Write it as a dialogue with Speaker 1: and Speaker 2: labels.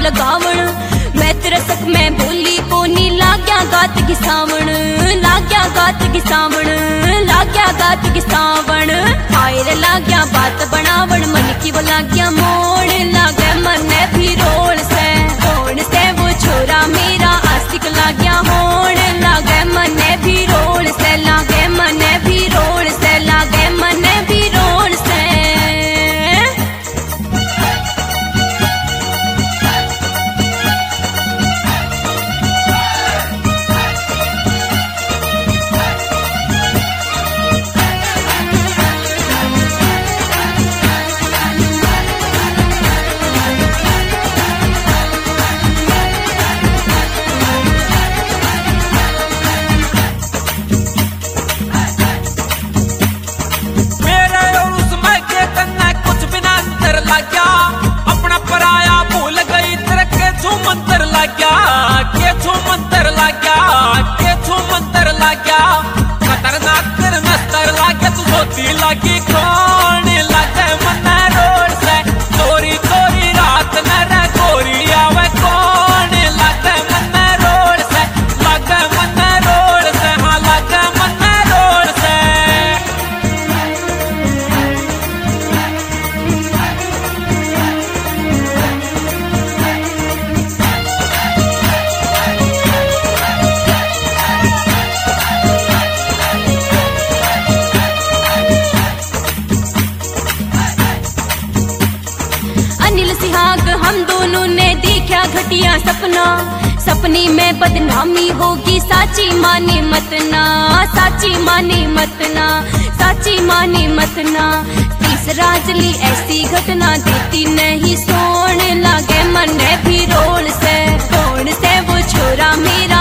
Speaker 1: लगावण। मैं तिरसक में बोली कोनी लाग्या गात घिसावण, लाग्या गात घिसावण, लाग्या गात घिसावण। आयर लाग्या बात बनावण, मन की वो लाग्या मोड़, लागे मन भी रोल से, कौन से वो छोरा मेरा आशिक लाग्या होड़, लागे मन भी रोल से, लागे मन भी रोल से, लागे मन भी रोल से।
Speaker 2: लागी कौन लागे मन रोड से, चोरी चोरी रात न रे गोरी आवे कौन लागे मन रोड से, लागे मन रोड से, हाँ लागे मन रोड से।
Speaker 1: हम दोनों ने देखा घटिया सपना, सपनी में बदनामी होगी साची माने मतना, साची माने मतना, साची माने मतना। तीसरा जली ऐसी घटना देती नहीं सोने, लागे मन भी रोल से, कौन से वो छोरा मेरा